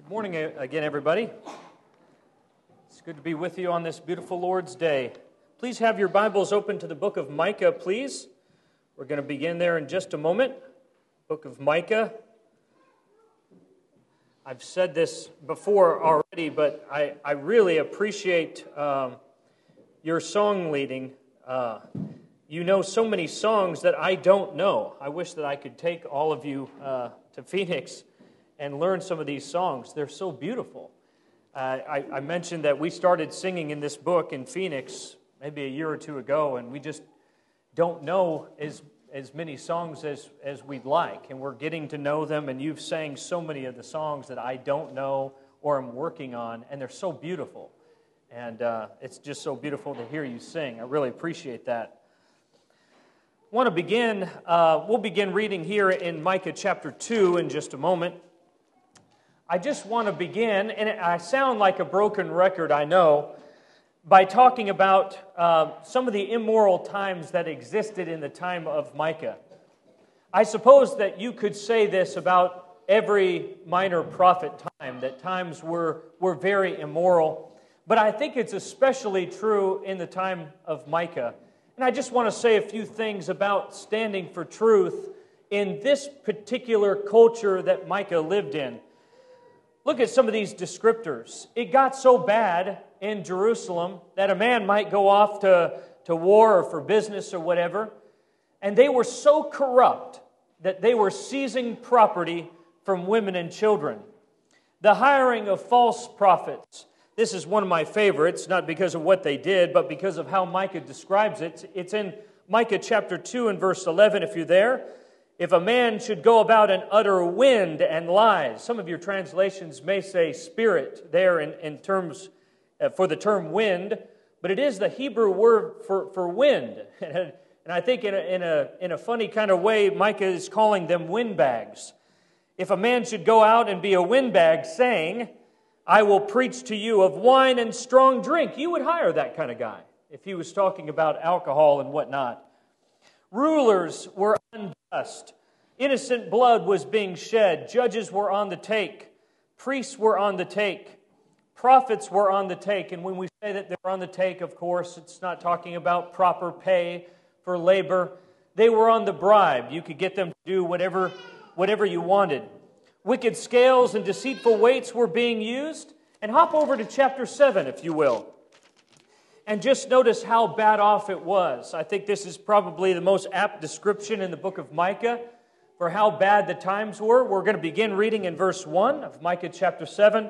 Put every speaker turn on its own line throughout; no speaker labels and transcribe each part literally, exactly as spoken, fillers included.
Good morning again, everybody. It's good to be with you on this beautiful Lord's Day. Please have your Bibles open to the book of Micah, please. We're going to begin there in just a moment. Book of Micah. I've said this before already, but I, I really appreciate um, your song leading. Uh, you know so many songs that I don't know. I wish that I could take all of you uh, to Phoenix and learn some of these songs. They're so beautiful. Uh, I, I mentioned that we started singing in this book in Phoenix maybe a year or two ago, and we just don't know as as many songs as, as we'd like, and we're getting to know them, and you've sang so many of the songs that I don't know or am working on, and they're so beautiful. And uh, it's just so beautiful to hear you sing. I really appreciate that. I want to begin, uh, we'll begin reading here in Micah chapter two in just a moment. I just want to begin, and I sound like a broken record, I know, by talking about uh, some of the immoral times that existed in the time of Micah. I suppose that you could say this about every minor prophet time, that times were, were very immoral, but I think it's especially true in the time of Micah. And I just want to say a few things about standing for truth in this particular culture that Micah lived in. Look at some of these descriptors. It got so bad in Jerusalem that a man might go off to, to war or for business or whatever, and they were so corrupt that they were seizing property from women and children. The hiring of false prophets. This is one of my favorites, not because of what they did, but because of how Micah describes it. It's in Micah chapter two and verse eleven, if you're there. If a man should go about and utter wind and lies. Some of your translations may say spirit there in, in terms uh, for the term wind, but it is the Hebrew word for, for wind. And I think in a, in, a, in a funny kind of way, Micah is calling them windbags. If a man should go out and be a windbag saying, I will preach to you of wine and strong drink, you would hire that kind of guy if he was talking about alcohol and whatnot. Rulers were unjust. Innocent blood was being shed. Judges were on the take. Priests were on the take. Prophets were on the take. And when we say that they're on the take, of course, it's not talking about proper pay for labor. They were on the bribe. You could get them to do whatever, whatever you wanted. Wicked scales and deceitful weights were being used. And hop over to chapter seven, if you will. And just notice how bad off it was. I think this is probably the most apt description in the book of Micah for how bad the times were. We're going to begin reading in verse one of Micah chapter seven.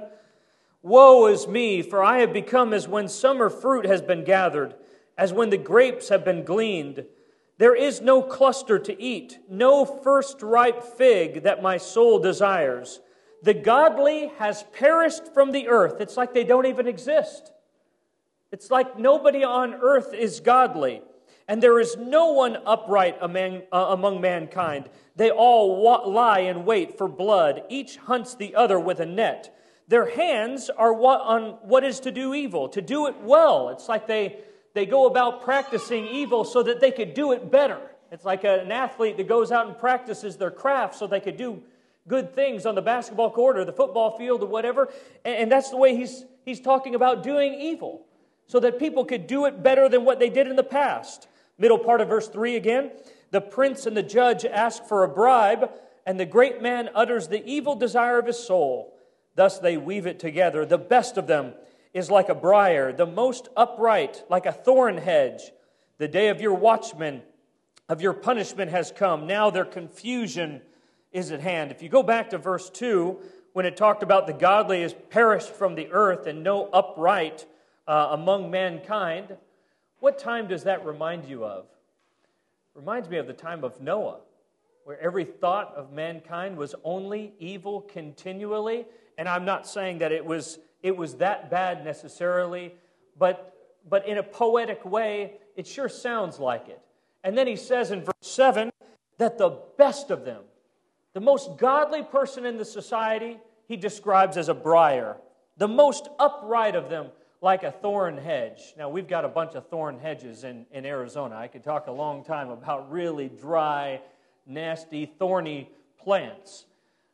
Woe is me, for I have become as when summer fruit has been gathered, as when the grapes have been gleaned. There is no cluster to eat, no first ripe fig that my soul desires. The godly has perished from the earth. It's like they don't even exist. It's like nobody on earth is godly, and there is no one upright among, uh, among mankind. They all wa- lie in wait for blood. Each hunts the other with a net. Their hands are what, on what is to do evil, to do it well. It's like they, they go about practicing evil so that they could do it better. It's like an athlete that goes out and practices their craft so they could do good things on the basketball court or the football field or whatever. And, and that's the way he's he's talking about doing evil, so that people could do it better than what they did in the past. Middle part of verse three again. The prince and the judge ask for a bribe, and the great man utters the evil desire of his soul. Thus they weave it together. The best of them is like a briar, the most upright like a thorn hedge. The day of your watchmen, of your punishment has come. Now their confusion is at hand. If you go back to verse two, when it talked about the godly has perished from the earth and no upright Uh, among mankind, what time does that remind you of? Reminds me of the time of Noah, where every thought of mankind was only evil continually. And I'm not saying that it was it was that bad necessarily, but but in a poetic way, it sure sounds like it. And then he says in verse seven that the best of them, the most godly person in the society, he describes as a briar. The most upright of them, like a thorn hedge. Now, we've got a bunch of thorn hedges in, in Arizona. I could talk a long time about really dry, nasty, thorny plants.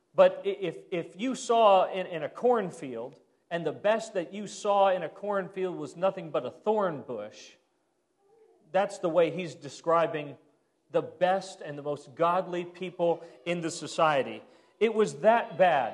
But if, if you saw in, in a cornfield, and the best that you saw in a cornfield was nothing but a thorn bush, that's the way he's describing the best and the most godly people in the society. It was that bad.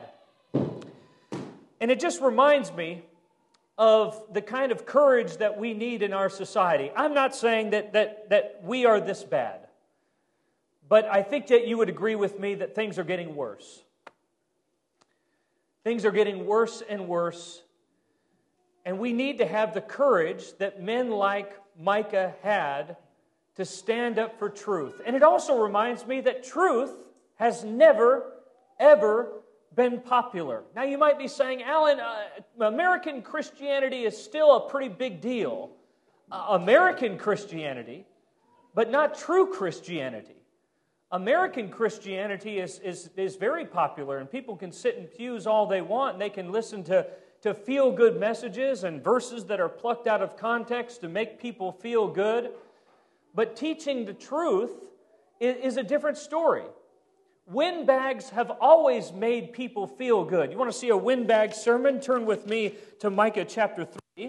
And it just reminds me of the kind of courage that we need in our society. I'm not saying that, that, that we are this bad, but I think that you would agree with me that things are getting worse. Things are getting worse and worse, and we need to have the courage that men like Micah had to stand up for truth. And it also reminds me that truth has never, ever been popular. Now you might be saying, Alan, uh, American Christianity is still a pretty big deal. Uh, American Christianity, but not true Christianity. American Christianity is, is, is very popular, and people can sit in pews all they want, and they can listen to, to feel-good messages and verses that are plucked out of context to make people feel good. But teaching the truth is, is a different story. Windbags have always made people feel good. You want to see a windbag sermon? Turn with me to Micah chapter three.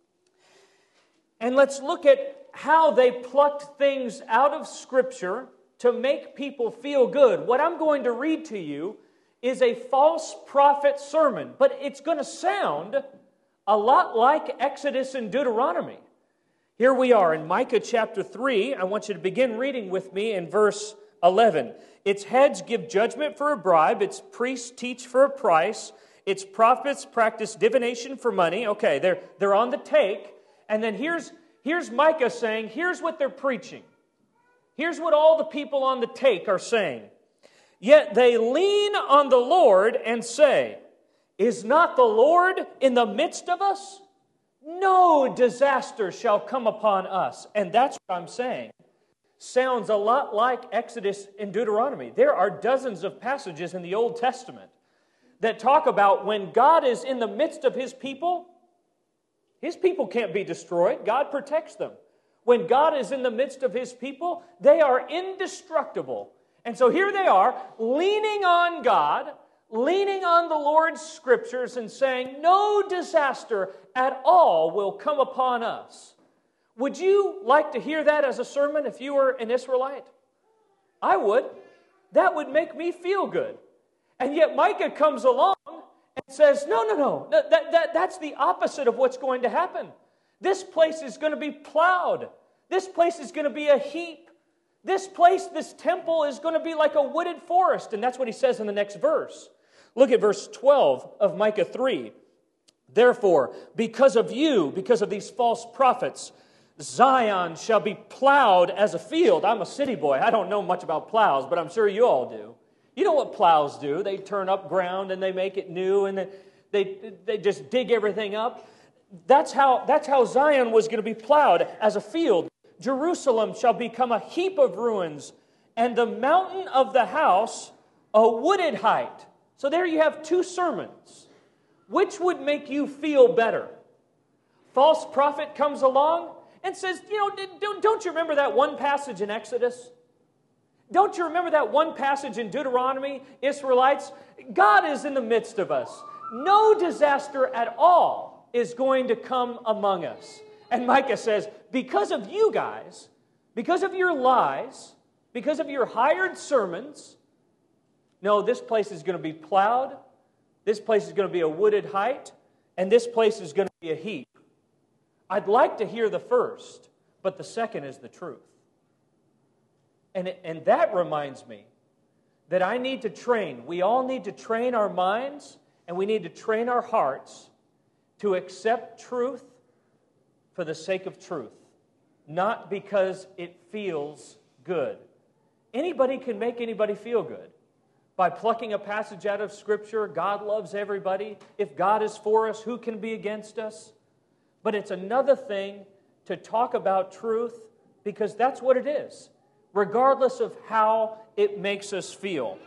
And let's look at how they plucked things out of Scripture to make people feel good. What I'm going to read to you is a false prophet sermon, but it's going to sound a lot like Exodus and Deuteronomy. Here we are in Micah chapter three. I want you to begin reading with me in verse eleven. Its heads give judgment for a bribe. Its priests teach for a price. Its prophets practice divination for money. Okay, they're, they're on the take. And then here's, here's Micah saying, here's what they're preaching. Here's what all the people on the take are saying. Yet they lean on the Lord and say, is not the Lord in the midst of us? No disaster shall come upon us. And that's what I'm saying. Sounds a lot like Exodus and Deuteronomy. There are dozens of passages in the Old Testament that talk about when God is in the midst of His people, His people can't be destroyed. God protects them. When God is in the midst of His people, they are indestructible. And so here they are, leaning on God, leaning on the Lord's Scriptures and saying, no disaster at all will come upon us. Would you like to hear that as a sermon if you were an Israelite? I would. That would make me feel good. And yet Micah comes along and says, no, no, no, that, that, that's the opposite of what's going to happen. This place is going to be plowed. This place is going to be a heap. This place, this temple is going to be like a wooded forest. And that's what he says in the next verse. Look at verse twelve of Micah three. Therefore, because of you, because of these false prophets, Zion shall be plowed as a field. I'm a city boy. I don't know much about plows, but I'm sure you all do. You know what plows do. They turn up ground and they make it new and they, they, they just dig everything up. That's how, that's how Zion was going to be plowed as a field. Jerusalem shall become a heap of ruins, and the mountain of the house a wooded height. So there you have two sermons. Which would make you feel better? False prophet comes along and says, you know, don't you remember that one passage in Exodus? Don't you remember that one passage in Deuteronomy, Israelites? God is in the midst of us. No disaster at all is going to come among us. And Micah says, because of you guys, because of your lies, because of your hired sermons, no, this place is going to be plowed, this place is going to be a wooded height, and this place is going to be a heap. I'd like to hear the first, but the second is the truth. And, it, and that reminds me that I need to train. We all need to train our minds, and we need to train our hearts to accept truth for the sake of truth, not because it feels good. Anybody can make anybody feel good. By plucking a passage out of Scripture, God loves everybody. If God is for us, who can be against us? But it's another thing to talk about truth because that's what it is, regardless of how it makes us feel.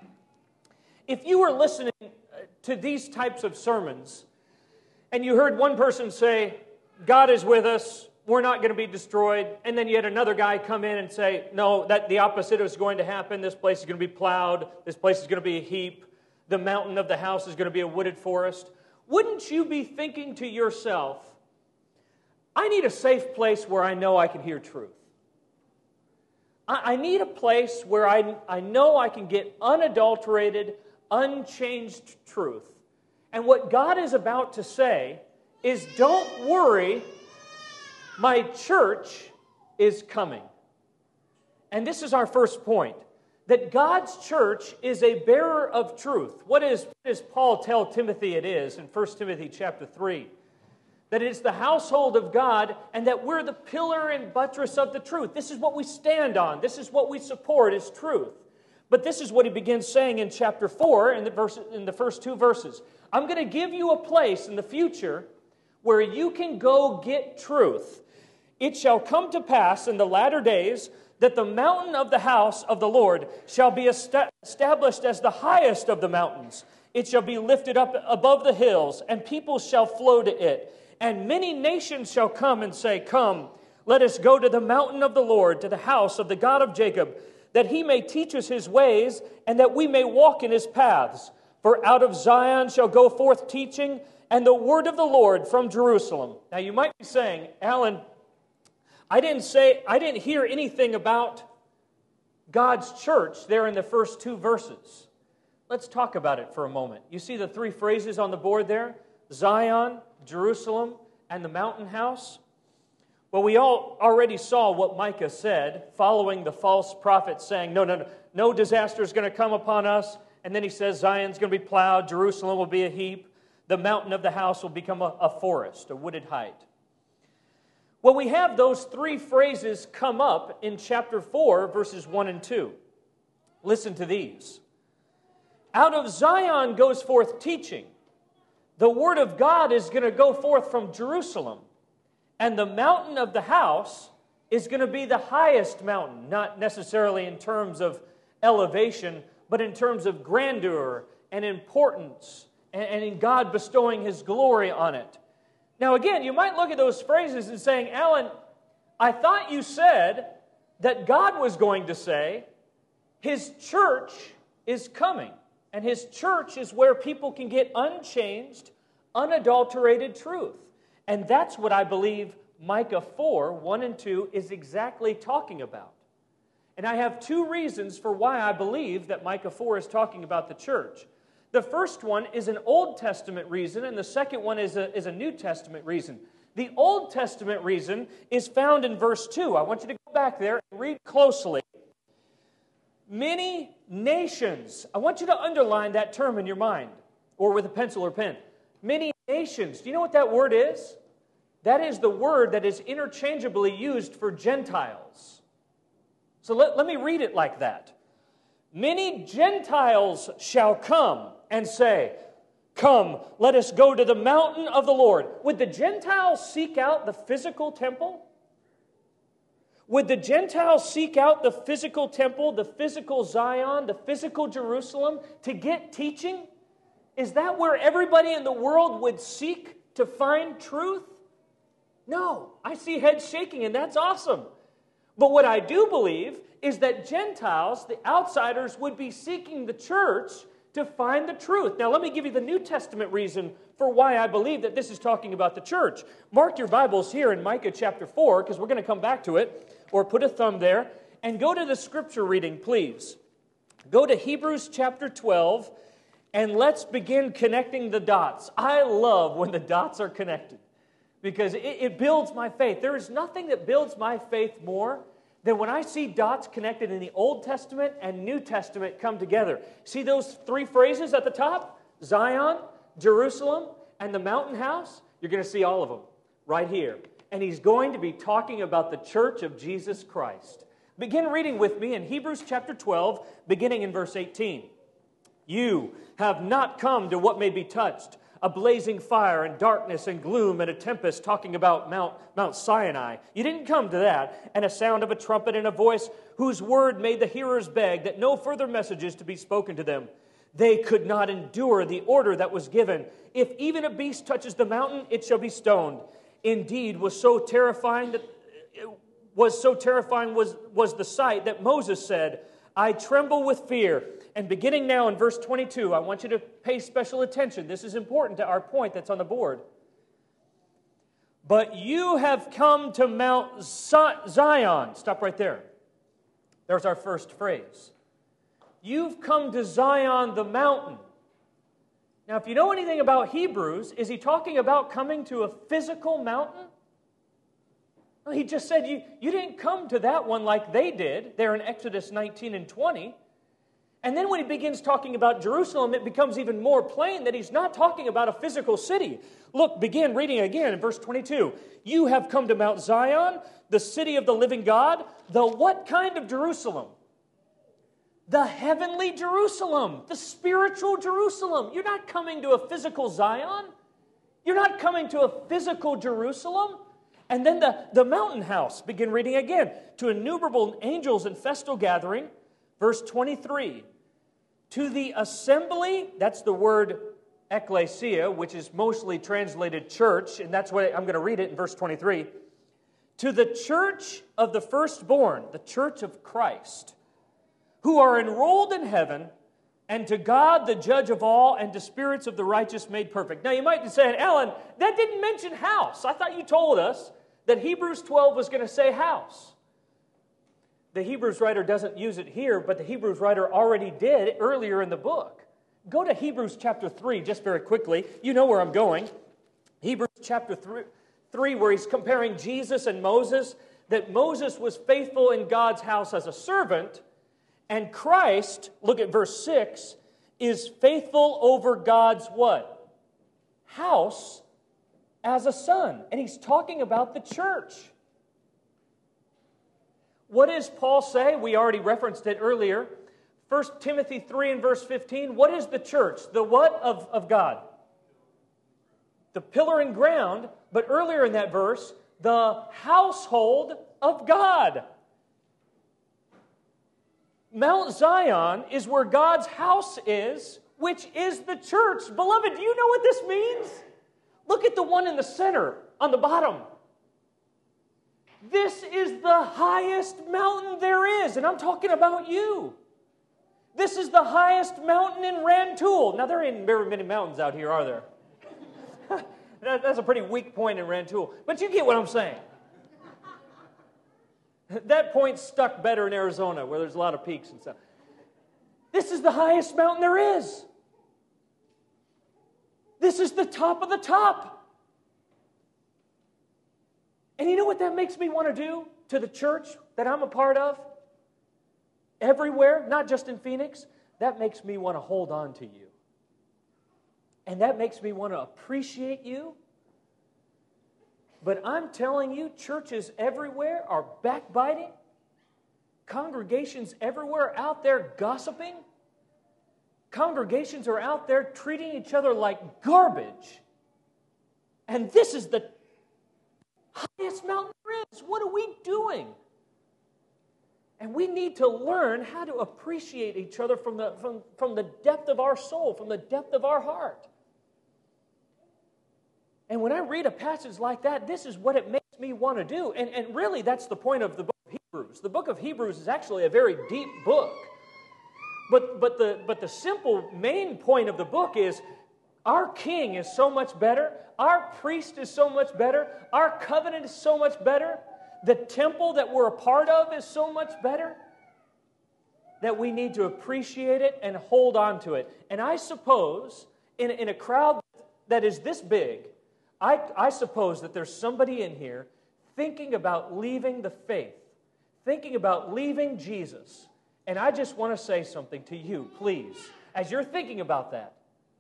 If you were listening to these types of sermons and you heard one person say, God is with us, we're not going to be destroyed, and then you had another guy come in and say, no, that the opposite is going to happen, this place is going to be plowed, this place is going to be a heap, the mountain of the house is going to be a wooded forest, wouldn't you be thinking to yourself, I need a safe place where I know I can hear truth. I, I need a place where I, I know I can get unadulterated, unchanged truth. And what God is about to say is, don't worry, my church is coming. And this is our first point, that God's church is a bearer of truth. What, is, what does Paul tell Timothy it is in First Timothy chapter three? That it's the household of God and that we're the pillar and buttress of the truth. This is what we stand on. This is what we support is truth. But this is what he begins saying in chapter four in the, verse, in the first two verses. I'm going to give you a place in the future where you can go get truth. It shall come to pass in the latter days that the mountain of the house of the Lord shall be established as the highest of the mountains. It shall be lifted up above the hills, and people shall flow to it. And many nations shall come and say, Come, let us go to the mountain of the Lord, to the house of the God of Jacob, that he may teach us his ways, and that we may walk in his paths. For out of Zion shall go forth teaching, and the word of the Lord from Jerusalem. Now you might be saying, Alan, I didn't say, I didn't hear anything about God's church there in the first two verses. Let's talk about it for a moment. You see the three phrases on the board there? Zion, Jerusalem, and the mountain house. Well, we all already saw what Micah said following the false prophet saying, no, no, no, no disaster is going to come upon us. And then he says Zion's going to be plowed, Jerusalem will be a heap, the mountain of the house will become a, a forest, a wooded height. Well, we have those three phrases come up in chapter four, verses one and two. Listen to these. Out of Zion goes forth teaching. The word of God is going to go forth from Jerusalem. And the mountain of the house is going to be the highest mountain, not necessarily in terms of elevation, but in terms of grandeur and importance, and in God bestowing his glory on it. Now again, you might look at those phrases and saying, Alan, I thought you said that God was going to say, his church is coming. And his church is where people can get unchanged, unadulterated truth. And that's what I believe Micah four, one and two is exactly talking about. And I have two reasons for why I believe that Micah four is talking about the church. The first one is an Old Testament reason, and the second one is a, is a New Testament reason. The Old Testament reason is found in verse two. I want you to go back there and read closely. Many nations. I want you to underline that term in your mind, or with a pencil or pen. Many nations. Do you know what that word is? That is the word that is interchangeably used for Gentiles. So let, let me read it like that. Many Gentiles shall come and say, Come, let us go to the mountain of the Lord. Would the Gentiles seek out the physical temple? Would the Gentiles seek out the physical temple, the physical Zion, the physical Jerusalem to get teaching? Is that where everybody in the world would seek to find truth? No, I see heads shaking, and that's awesome. But what I do believe is that Gentiles, the outsiders, would be seeking the church to find the truth. Now, let me give you the New Testament reason for why I believe that this is talking about the church. Mark your Bibles here in Micah chapter four, because we're going to come back to it, or put a thumb there, and go to the scripture reading, please. Go to Hebrews chapter twelve, and let's begin connecting the dots. I love when the dots are connected, because it, it builds my faith. There is nothing that builds my faith more than when I see dots connected in the Old Testament and New Testament come together. See those three phrases at the top? Zion, Jerusalem, and the mountain house? You're going to see all of them right here. And he's going to be talking about the church of Jesus Christ. Begin reading with me in Hebrews chapter twelve, beginning in verse eighteen. You have not come to what may be touched, a blazing fire and darkness and gloom and a tempest, talking about Mount, Mount Sinai. You didn't come to that, and a sound of a trumpet and a voice whose word made the hearers beg that no further messages to be spoken to them. They could not endure the order that was given. If even a beast touches the mountain, it shall be stoned. Indeed, was so terrifying that was so terrifying was, was the sight that Moses said, I tremble with fear. And beginning now in verse twenty-two, I want you to pay special attention. This is important to our point that's on the board. But you have come to Mount Zion. Stop right there. There's our first phrase. You've come to Zion the mountain. Now, if you know anything about Hebrews, is he talking about coming to a physical mountain? Well, he just said, you, you didn't come to that one like they did, there in Exodus nineteen and twenty. And then when he begins talking about Jerusalem, it becomes even more plain that he's not talking about a physical city. Look, begin reading again in verse twenty-two. You have come to Mount Zion, the city of the living God. The what kind of Jerusalem? The heavenly Jerusalem, the spiritual Jerusalem. You're not coming to a physical Zion. You're not coming to a physical Jerusalem. And then the, the mountain house, begin reading again. To innumerable angels in festal gathering, verse twenty-three. To the assembly, that's the word ecclesia, which is mostly translated church, and that's what I'm going to read it in verse twenty-three. To the church of the firstborn, the church of Christ, who are enrolled in heaven, and to God, the judge of all, and to spirits of the righteous made perfect. Now, you might be saying, Alan, that didn't mention house. I thought you told us that Hebrews twelve was going to say house. The Hebrews writer doesn't use it here, but the Hebrews writer already did earlier in the book. Go to Hebrews chapter three, just very quickly. You know where I'm going. Hebrews chapter three, where he's comparing Jesus and Moses, that Moses was faithful in God's house as a servant, and Christ, look at verse six, is faithful over God's what? House as a son. And he's talking about the church. What does Paul say? We already referenced it earlier. First Timothy three and verse fifteen. What is the church? The what of, of God? The pillar and ground. But earlier in that verse, the household of God. Mount Zion is where God's house is, which is the church. Beloved, do you know what this means? Look at the one in the center, on the bottom. This is the highest mountain there is, and I'm talking about you. This is the highest mountain in Rantoul. Now, there ain't very many mountains out here, are there? that, that's a pretty weak point in Rantoul, but you get what I'm saying. That point stuck better in Arizona, where there's a lot of peaks and stuff. This is the highest mountain there is. This is the top of the top. And you know what that makes me want to do to the church that I'm a part of? Everywhere, not just in Phoenix. That makes me want to hold on to you. And that makes me want to appreciate you. But I'm telling you, churches everywhere are backbiting. Congregations everywhere out there gossiping. Congregations are out there treating each other like garbage. And this is the highest mountain there is. What are we doing? And we need to learn how to appreciate each other from the, from, from the depth of our soul, from the depth of our heart. And when I read a passage like that, this is what it makes me want to do. And, and really, that's the point of the book of Hebrews. The book of Hebrews is actually a very deep book. But, but, the, but the simple main point of the book is our king is so much better. Our priest is so much better. Our covenant is so much better. The temple that we're a part of is so much better that we need to appreciate it and hold on to it. And I suppose in, in a crowd that is this big, I, I suppose that there's somebody in here thinking about leaving the faith, thinking about leaving Jesus. And I just want to say something to you, please, as you're thinking about that.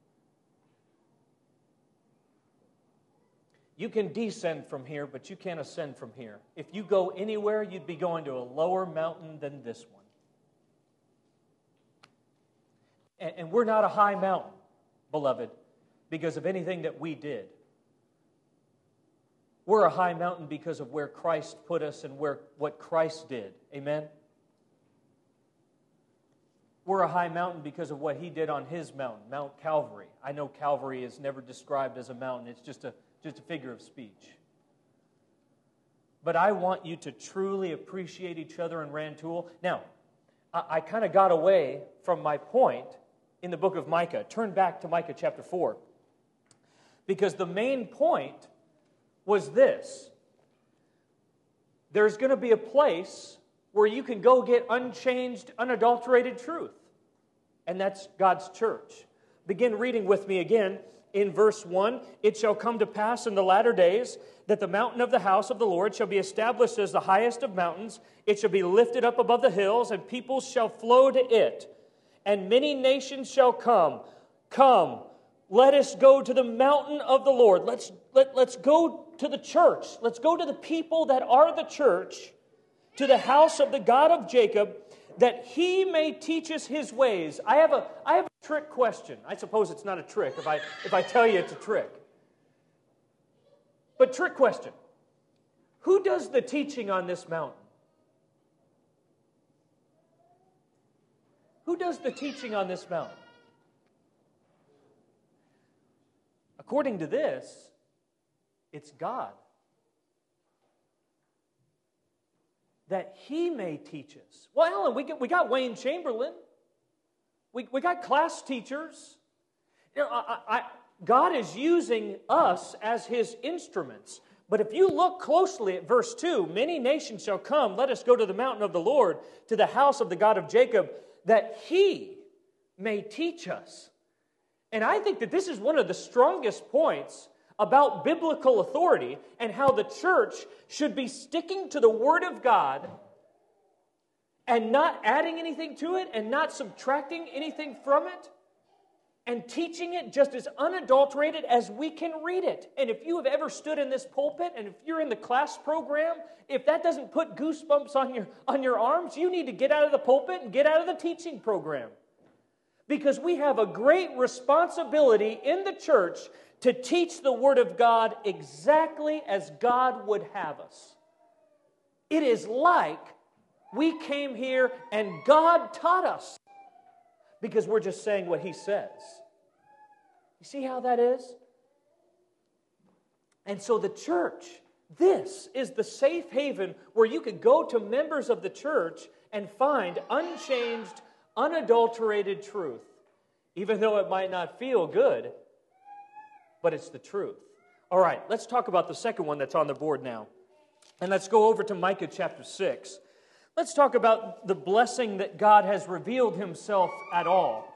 You can descend from here, but you can't ascend from here. If you go anywhere, you'd be going to a lower mountain than this one. And, and we're not a high mountain, beloved, because of anything that we did. We're a high mountain because of where Christ put us and where what Christ did. Amen? We're a high mountain because of what He did on His mountain, Mount Calvary. I know Calvary is never described as a mountain. It's just a just a figure of speech. But I want you to truly appreciate each other in Rantoul. Now, I, I kind of got away from my point in the book of Micah. Turn back to Micah chapter four. Because the main point was this. There's going to be a place where you can go get unchanged, unadulterated truth. And that's God's church. Begin reading with me again in verse one. It shall come to pass in the latter days that the mountain of the house of the Lord shall be established as the highest of mountains. It shall be lifted up above the hills, and peoples shall flow to it. And many nations shall come. Come, let us go to the mountain of the Lord. Let's, let, let's go to the church. Let's go to the people that are the church, to the house of the God of Jacob, that He may teach us His ways. I have a, I have a trick question. I suppose it's not a trick if I, if I tell you it's a trick. But trick question. Who does the teaching on this mountain? Who does the teaching on this mountain? According to this, it's God. That He may teach us. Well, Alan, we got, we got Wayne Chamberlain. We, we got class teachers. You know, I, I, God is using us as His instruments. But if you look closely at verse two, many nations shall come, let us go to the mountain of the Lord, to the house of the God of Jacob, that He may teach us. And I think that this is one of the strongest points about biblical authority and how the church should be sticking to the Word of God and not adding anything to it and not subtracting anything from it and teaching it just as unadulterated as we can read it. And if you have ever stood in this pulpit and if you're in the class program, if that doesn't put goosebumps on your, on your arms, you need to get out of the pulpit and get out of the teaching program. Because we have a great responsibility in the church to teach the Word of God exactly as God would have us. It is like we came here and God taught us because we're just saying what He says. You see how that is? And so the church, this is the safe haven where you could go to members of the church and find unchanged, unadulterated truth, even though it might not feel good. But it's the truth. All right, let's talk about the second one that's on the board now. And let's go over to Micah chapter six. Let's talk about the blessing that God has revealed Himself at all.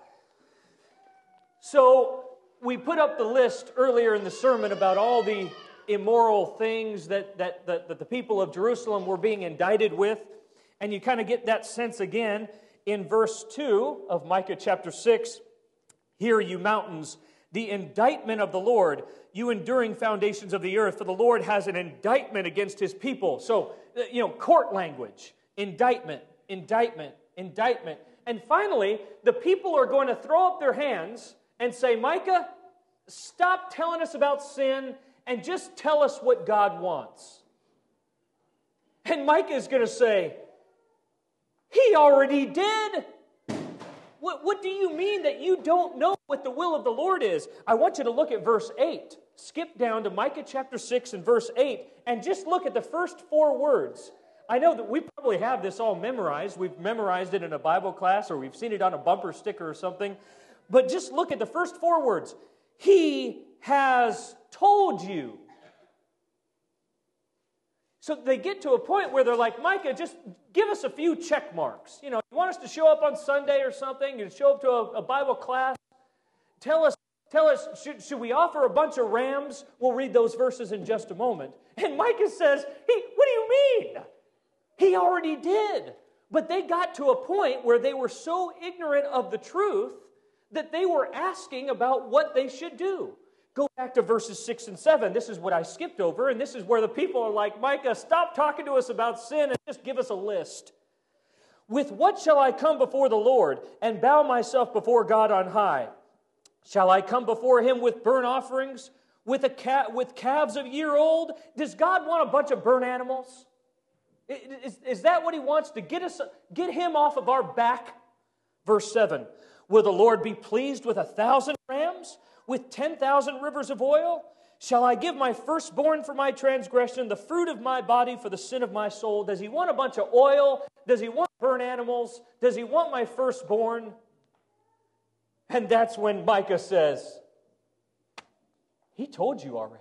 So, we put up the list earlier in the sermon about all the immoral things that, that, that, that the people of Jerusalem were being indicted with. And you kind of get that sense again in verse two of Micah chapter six. Hear, you mountains, the indictment of the Lord, you enduring foundations of the earth, for the Lord has an indictment against His people. So, you know, court language, indictment, indictment, indictment. And finally, the people are going to throw up their hands and say, Micah, stop telling us about sin and just tell us what God wants. And Micah is going to say, He already did. What, what do you mean that you don't know what the will of the Lord is? I want you to look at verse eight. Skip down to Micah chapter six and verse eight and just look at the first four words. I know that we probably have this all memorized. We've memorized it in a Bible class or we've seen it on a bumper sticker or something. But just look at the first four words. He has told you. So they get to a point where they're like, Micah, just give us a few check marks. You know, you want us to show up on Sunday or something, you show up to a, a Bible class. Tell us, tell us, should, should we offer a bunch of rams? We'll read those verses in just a moment. And Micah says, hey, what do you mean? He already did. But they got to a point where they were so ignorant of the truth that they were asking about what they should do. Go back to verses six and seven. This is what I skipped over, and this is where the people are like, Micah, stop talking to us about sin and just give us a list. With what shall I come before the Lord and bow myself before God on high? Shall I come before Him with burnt offerings, with a cat, with calves a year old? Does God want a bunch of burnt animals? Is, is that what He wants, to get us, get Him off of our back? Verse seven, will the Lord be pleased with a thousand rams, with ten thousand rivers of oil? Shall I give my firstborn for my transgression, the fruit of my body for the sin of my soul? Does he want a bunch of oil? Does he want burnt animals? Does he want my firstborn? And that's when Micah says, he told you already.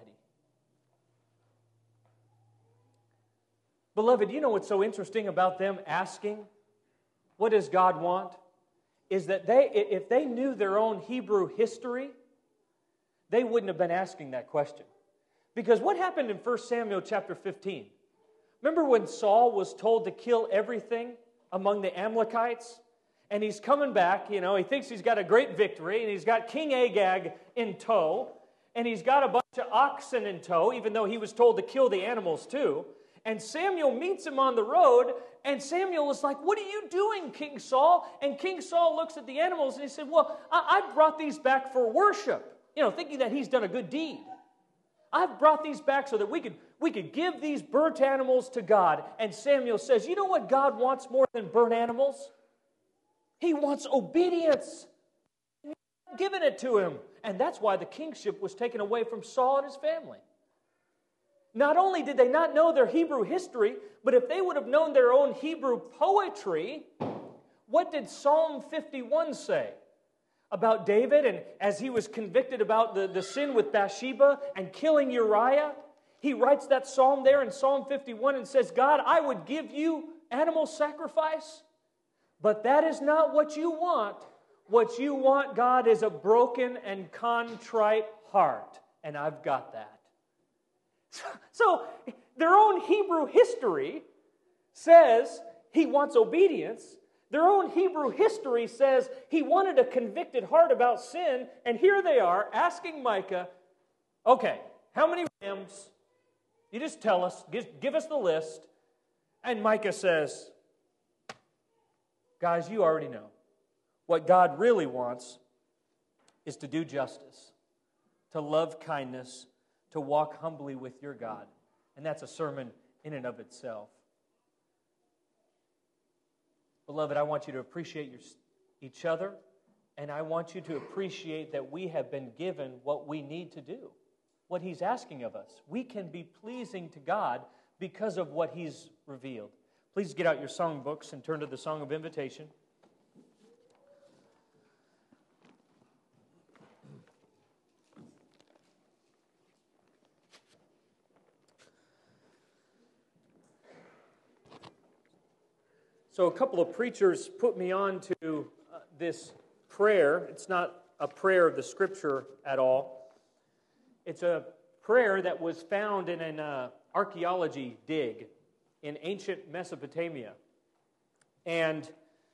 Beloved, you know what's so interesting about them asking, what does God want? Is that they, if they knew their own Hebrew history, they wouldn't have been asking that question. Because what happened in First Samuel chapter fifteen? Remember when Saul was told to kill everything among the Amalekites? And he's coming back, you know, he thinks he's got a great victory, and he's got King Agag in tow, and he's got a bunch of oxen in tow, even though he was told to kill the animals too. And Samuel meets him on the road, and Samuel is like, what are you doing, King Saul? And King Saul looks at the animals, and he said, well, I, I brought these back for worship. You know, thinking that he's done a good deed. I've brought these back so that we could, we could give these burnt animals to God. And Samuel says, you know what God wants more than burnt animals? He wants obedience. You're not giving it to him. And that's why the kingship was taken away from Saul and his family. Not only did they not know their Hebrew history, but if they would have known their own Hebrew poetry, what did Psalm fifty-one say about David? And as he was convicted about the, the sin with Bathsheba and killing Uriah, he writes that psalm there in Psalm fifty-one and says, God, I would give you animal sacrifice, but that is not what you want. What you want, God, is a broken and contrite heart, and I've got that. So their own Hebrew history says he wants obedience. Their own Hebrew history says he wanted a convicted heart about sin. And here they are asking Micah, okay, how many rams? You just tell us, give, give us the list. And Micah says, guys, you already know. What God really wants is to do justice, to love kindness, to walk humbly with your God. And that's a sermon in and of itself. Beloved, I want you to appreciate your, each other, and I want you to appreciate that we have been given what we need to do, what He's asking of us. We can be pleasing to God because of what He's revealed. Please get out your song books and turn to the Song of Invitation. So a couple of preachers put me on to uh, this prayer. It's not a prayer of the Scripture at all. It's a prayer that was found in an uh, archaeology dig in ancient Mesopotamia. And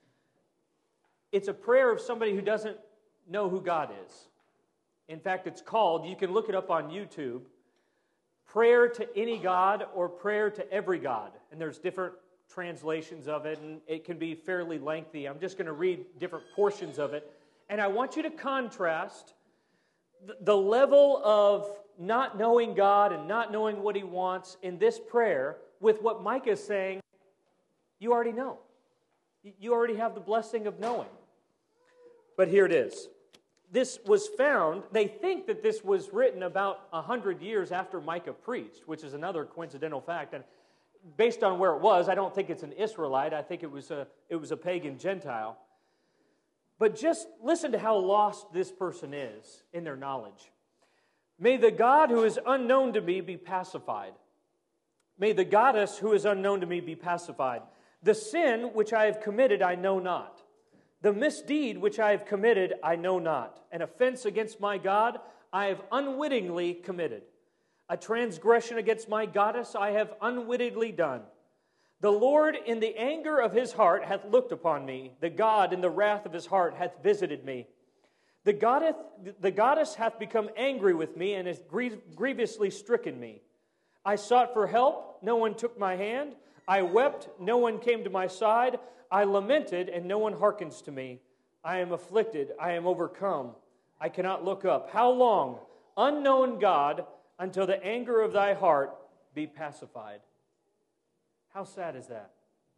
it's a prayer of somebody who doesn't know who God is. In fact, it's called, you can look it up on YouTube, Prayer to Any God or Prayer to Every God. And there's different translations of it, and it can be fairly lengthy. I'm just going to read different portions of it. And I want you to contrast the level of not knowing God and not knowing what He wants in this prayer with what Micah is saying, you already know. You already have the blessing of knowing. But here it is. This was found, they think that this was written about one hundred years after Micah preached, which is another coincidental fact. And based on where it was, I don't think it's an Israelite. I think it was a, it was a pagan Gentile. But just listen to how lost this person is in their knowledge. May the God who is unknown to me be pacified. May the goddess who is unknown to me be pacified. The sin which I have committed I know not. The misdeed which I have committed I know not. An offense against my God I have unwittingly committed. A transgression against my goddess I have unwittingly done. The Lord in the anger of His heart hath looked upon me. The God in the wrath of His heart hath visited me. The goddess, the goddess hath become angry with me and has grievously stricken me. I sought for help, no one took my hand. I wept, no one came to my side. I lamented, and no one hearkens to me. I am afflicted, I am overcome. I cannot look up. How long, unknown God, until the anger of thy heart be pacified? How sad is that?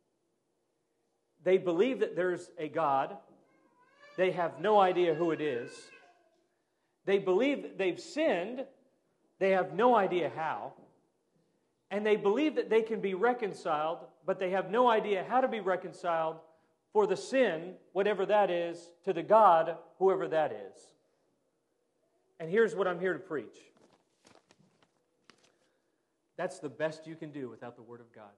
They believe that there's a God. They have no idea who it is. They believe that they've sinned, They have no idea how. And they believe that they can be reconciled, but they have no idea how to be reconciled for the sin, whatever that is, to the God, whoever that is. And here's what I'm here to preach. That's the best you can do without the Word of God.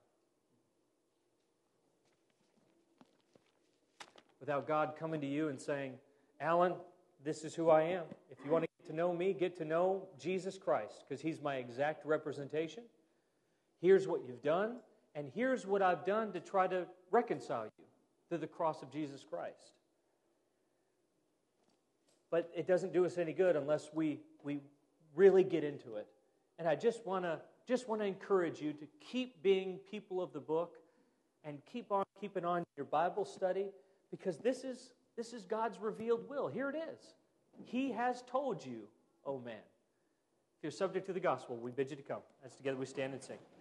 Without God coming to you and saying, Alan, this is who I am. If you want to get to know me, get to know Jesus Christ, because He's my exact representation. Here's what you've done, and here's what I've done to try to reconcile you to the cross of Jesus Christ. But it doesn't do us any good unless we, we really get into it. And I just want to just want to encourage you to keep being people of the book and keep on keeping on your Bible study, because this is this is God's revealed will. Here it is. He has told you, oh man. If you're subject to the gospel, we bid you to come. As together we stand and sing.